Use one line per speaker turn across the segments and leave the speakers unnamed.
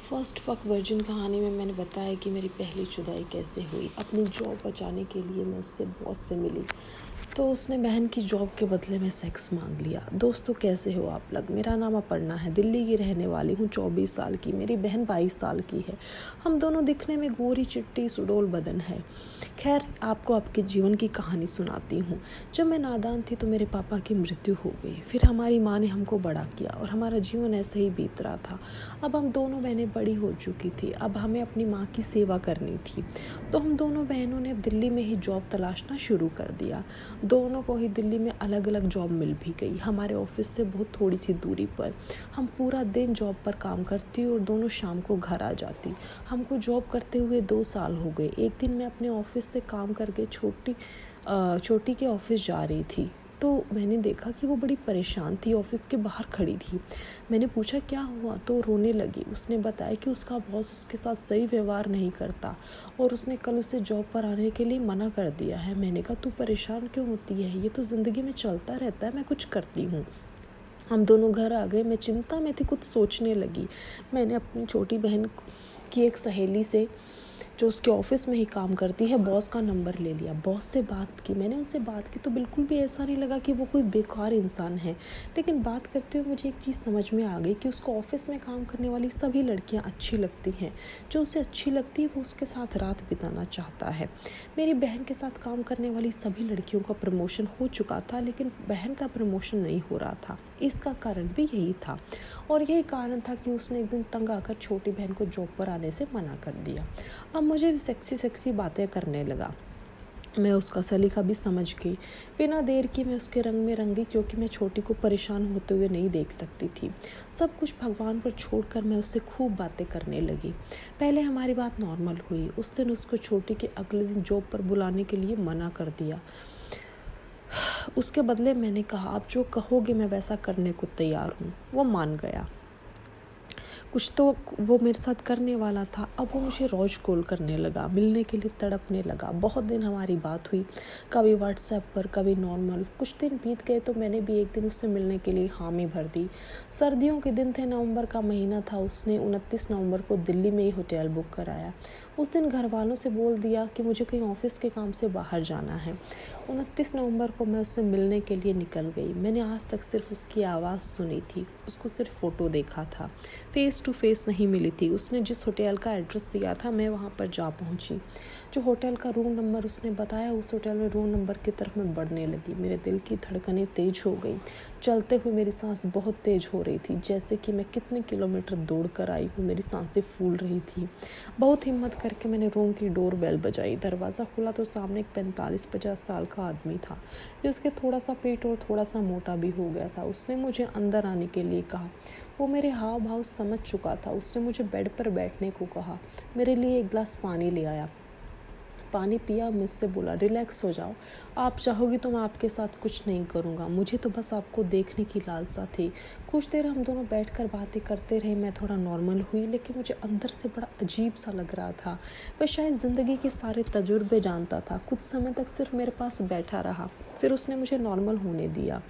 First fuck virgin कहानी में मैंने बताया कि मेरी पहली जुदाई कैसे हुई। अपनी जॉब बचाने के लिए मैं उससे बॉस से मिली तो उसने बहन की जॉब के बदले में सेक्स मांग लिया। दोस्तों, कैसे हो आप लोग? मेरा नाम अपर्णा है, दिल्ली की रहने वाली हूँ, 24 साल की। मेरी बहन 22 साल की है। हम दोनों दिखने में गोरी चिट्टी सुडौल बदन है। खैर, आपको आपके जीवन की कहानी सुनाती हूँ। जब मैं नादान थी तो मेरे पापा की मृत्यु हो गई। फिर हमारी माँ ने हमको बड़ा किया और हमारा जीवन ऐसे ही बीत रहा था। अब हम दोनों बहनें बड़ी हो चुकी थी। अब हमें अपनी माँ की सेवा करनी थी, तो हम दोनों बहनों ने दिल्ली में ही जॉब तलाशना शुरू कर दिया। दोनों को ही दिल्ली में अलग अलग जॉब मिल भी गई, हमारे ऑफिस से बहुत थोड़ी सी दूरी पर। हम पूरा दिन जॉब पर काम करती और दोनों शाम को घर आ जाती। हमको जॉब करते हुए 2 साल हो गए। एक दिन मैं अपने ऑफिस से काम करके छोटी के ऑफिस जा रही थी तो मैंने देखा कि वो बड़ी परेशान थी, ऑफिस के बाहर खड़ी थी। मैंने पूछा क्या हुआ, तो रोने लगी। उसने बताया कि उसका बॉस उसके साथ सही व्यवहार नहीं करता और उसने कल उसे जॉब पर आने के लिए मना कर दिया है। मैंने कहा, तू परेशान क्यों होती है? ये तो ज़िंदगी में चलता रहता है, मैं कुछ करती हूँ। हम दोनों घर आ गए। मैं चिंता में थी, कुछ सोचने लगी। मैंने अपनी छोटी बहन की एक सहेली से, जो उसके ऑफिस में ही काम करती है, बॉस का नंबर ले लिया। बॉस से बात की। मैंने उनसे बात की तो बिल्कुल भी ऐसा नहीं लगा कि वो कोई बेकार इंसान है। लेकिन बात करते हुए मुझे एक चीज़ समझ में आ गई कि उसको ऑफिस में काम करने वाली सभी लड़कियां अच्छी लगती हैं। जो उसे अच्छी लगती है वो उसके साथ रात बिताना चाहता है। मेरी बहन के साथ काम करने वाली सभी लड़कियों का प्रमोशन हो चुका था, लेकिन बहन का प्रमोशन नहीं हो रहा था। इसका कारण भी यही था और यही कारण था कि उसने एक दिन तंग आकर छोटी बहन को जॉब पर आने से मना कर दिया। अब मुझे भी सेक्सी बातें करने लगा। मैं उसका सलीका भी समझ गई। बिना देर की मैं उसके रंग में रंगी, क्योंकि मैं छोटी को परेशान होते हुए नहीं देख सकती थी। सब कुछ भगवान पर छोड़कर मैं उससे खूब बातें करने लगी। पहले हमारी बात नॉर्मल हुई। उस दिन उसको छोटी के अगले दिन जॉब पर बुलाने के लिए मना कर दिया। उसके बदले मैंने कहा, आप जो कहोगे मैं वैसा करने को तैयार हूँ। वो मान गया। कुछ तो वो मेरे साथ करने वाला था। अब वो मुझे रोज़ कॉल करने लगा, मिलने के लिए तड़पने लगा। बहुत दिन हमारी बात हुई, कभी व्हाट्सएप पर, कभी नॉर्मल। कुछ दिन बीत गए तो मैंने भी एक दिन उससे मिलने के लिए हामी भर दी। सर्दियों के दिन थे, नवंबर का महीना था। उसने 29 नवंबर को दिल्ली में ही होटल बुक कराया। उस दिन घर वालों से बोल दिया कि मुझे कहीं ऑफिस के काम से बाहर जाना है। 29 नवंबर को मैं उससे मिलने के लिए निकल गई। मैंने आज तक सिर्फ उसकी आवाज़ सुनी थी, उसको सिर्फ फ़ोटो देखा था, फेस टू फेस नहीं मिली थी। उसने जिस होटल का एड्रेस दिया था मैं वहाँ पर जा पहुँची। जो होटल का रूम नंबर उसने बताया, उस होटल में रूम नंबर की तरफ मैं बढ़ने लगी। मेरे दिल की धड़कनें तेज़ हो गई। चलते हुए मेरी सांस बहुत तेज़ हो रही थी, जैसे कि मैं कितने किलोमीटर दौड़ कर आई हूँ। मेरी सांसें फूल रही थी। बहुत हिम्मत करके मैंने रूम की डोर बेल बजाई। दरवाज़ा खुला तो सामने एक 45-50 साल का आदमी था, जिसके थोड़ा सा पेट और थोड़ा सा मोटा भी हो गया था। उसने मुझे अंदर आने के लिए कहा। वो मेरे हाव भाव समझ चुका था। उसने मुझे बेड पर बैठने को कहा, मेरे लिए एक गिलास पानी ले आया। पानी पिया, मुझसे बोला, रिलैक्स हो जाओ, आप चाहोगी तो मैं आपके साथ कुछ नहीं करूँगा। मुझे तो बस आपको देखने की लालसा थी। कुछ देर हम दोनों बैठकर बातें करते रहे। मैं थोड़ा नॉर्मल हुई, लेकिन मुझे अंदर से बड़ा अजीब सा लग रहा था। वह शायद ज़िंदगी के सारे तजुर्बे जानता था। कुछ समय तक सिर्फ मेरे पास बैठा रहा, फिर उसने मुझे नॉर्मल होने दिया।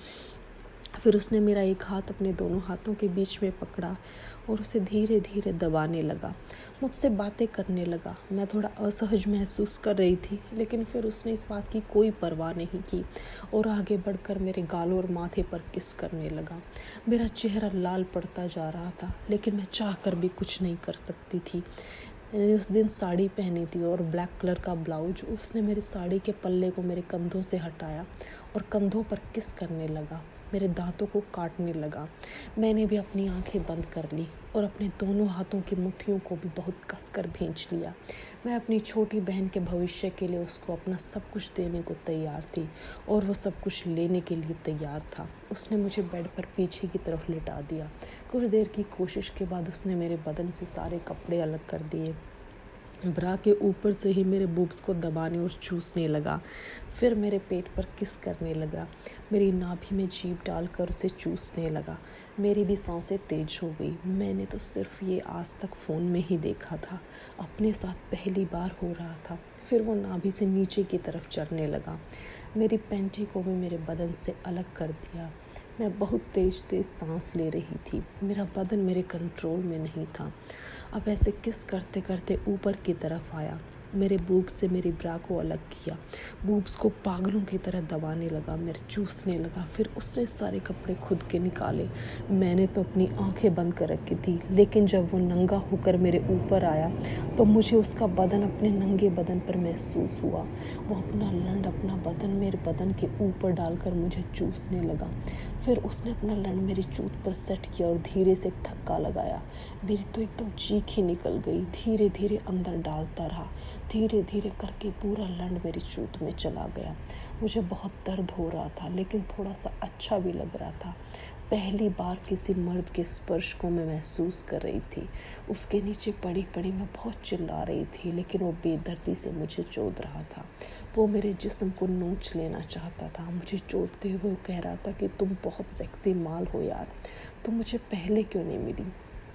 फिर उसने मेरा एक हाथ अपने दोनों हाथों के बीच में पकड़ा और उसे धीरे धीरे दबाने लगा। मुझसे बातें करने लगा। मैं थोड़ा असहज महसूस कर रही थी, लेकिन फिर उसने इस बात की कोई परवाह नहीं की और आगे बढ़कर मेरे गालों और माथे पर किस करने लगा। मेरा चेहरा लाल पड़ता जा रहा था, लेकिन मैं चाह कर भी कुछ नहीं कर सकती थी। मैंने उस दिन साड़ी पहनी थी और ब्लैक कलर का ब्लाउज। उसने मेरी साड़ी के पल्ले को मेरे कंधों से हटाया और कंधों पर किस करने लगा। मेरे दांतों को काटने लगा। मैंने भी अपनी आंखें बंद कर ली और अपने दोनों हाथों की मुट्ठियों को भी बहुत कसकर खींच लिया। मैं अपनी छोटी बहन के भविष्य के लिए उसको अपना सब कुछ देने को तैयार थी और वो सब कुछ लेने के लिए तैयार था। उसने मुझे बेड पर पीछे की तरफ लिटा दिया। कुछ देर की कोशिश के बाद उसने मेरे बदन से सारे कपड़े अलग कर दिए। ब्रा के ऊपर से ही मेरे बूब्स को दबाने और चूसने लगा। फिर मेरे पेट पर किस करने लगा। मेरी नाभि में जीभ डालकर उसे चूसने लगा। मेरी भी सांसें तेज हो गई। मैंने तो सिर्फ ये आज तक फ़ोन में ही देखा था, अपने साथ पहली बार हो रहा था। फिर वो नाभि से नीचे की तरफ चढ़ने लगा। मेरी पैंटी को भी मेरे बदन से अलग कर दिया। मैं बहुत तेज़ तेज़ सांस ले रही थी। मेरा बदन मेरे कंट्रोल में नहीं था। अब ऐसे किस करते करते ऊपर की तरफ आया, मेरे बूब से मेरी ब्रा को अलग किया, बूब्स को पागलों की तरह दबाने लगा, मेरे चूसने लगा। फिर उसने सारे कपड़े खुद के निकाले। मैंने तो अपनी आंखें बंद कर रखी थी, लेकिन जब वो नंगा होकर मेरे ऊपर आया तो मुझे उसका बदन अपने नंगे बदन पर महसूस हुआ। वो अपना लंड, अपना बदन मेरे बदन के ऊपर डालकर मुझे चूसने लगा। फिर उसने अपना लंड मेरी चूत पर सेट किया और धीरे से एक धक्का लगाया। मेरी तो एकदम चीख ही निकल गई। धीरे धीरे अंदर डालता रहा, धीरे धीरे करके पूरा लंड मेरी चूत में चला गया। मुझे बहुत दर्द हो रहा था, लेकिन थोड़ा सा अच्छा भी लग रहा था। पहली बार किसी मर्द के स्पर्श को मैं महसूस कर रही थी। उसके नीचे पड़ी पड़ी मैं बहुत चिल्ला रही थी, लेकिन वो बेदर्दी से मुझे चोद रहा था। वो मेरे जिस्म को नोच लेना चाहता था। मुझे चोदते हुए वो कह रहा था कि तुम बहुत सेक्सी माल हो यार, तुम मुझे पहले क्यों नहीं मिली।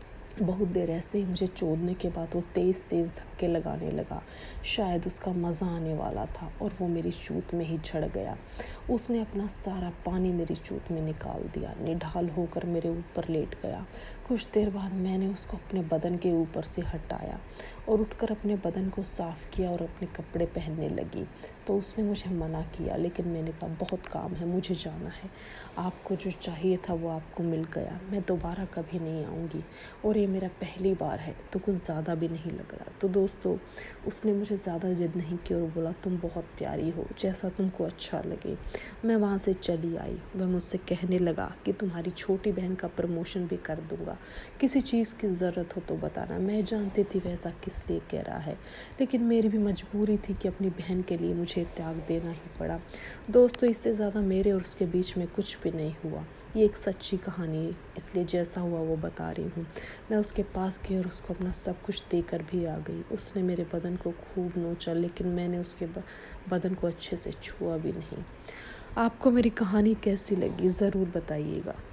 बहुत देर ऐसे ही मुझे चोदने के बाद वो तेज़ तेज़ धक्के लगाने लगा। शायद उसका मज़ा आने वाला था और वो मेरी चूत में ही झड़ गया। उसने अपना सारा पानी मेरी चूत में निकाल दिया, निढाल होकर मेरे ऊपर लेट गया। कुछ देर बाद मैंने उसको अपने बदन के ऊपर से हटाया और उठकर अपने बदन को साफ़ किया और अपने कपड़े पहनने लगी। तो उसने मुझे मना किया, लेकिन मैंने कहा बहुत काम है, मुझे जाना है। आपको जो चाहिए था वो आपको मिल गया, मैं दोबारा कभी नहीं आऊँगी। और ये मेरा पहली बार है, तो कुछ ज़्यादा भी नहीं लग रहा। तो दोस्तों, उसने मुझे ज़्यादा जिद नहीं की और बोला तुम बहुत प्यारी हो, जैसा तुमको अच्छा लगे। मैं वहाँ से चली आई। वह मुझसे कहने लगा कि तुम्हारी छोटी बहन का प्रमोशन भी कर दूँगा, किसी चीज़ की ज़रूरत हो तो बताना। मैं जानती थी वैसा किस लिए कह रहा है, लेकिन मेरी भी मजबूरी थी कि अपनी बहन के लिए मुझे त्याग देना ही पड़ा। दोस्तों, इससे ज़्यादा मेरे और उसके बीच में कुछ भी नहीं हुआ। ये एक सच्ची कहानी है, इसलिए जैसा हुआ वो बता रही हूँ। मैं उसके पास गई और उसको अपना सब कुछ देकर भी आ गई। उसने मेरे बदन को खूब नोचा, लेकिन मैंने उसके बदन को अच्छे से छुआ भी नहीं। आपको मेरी कहानी कैसी लगी ज़रूर बताइएगा।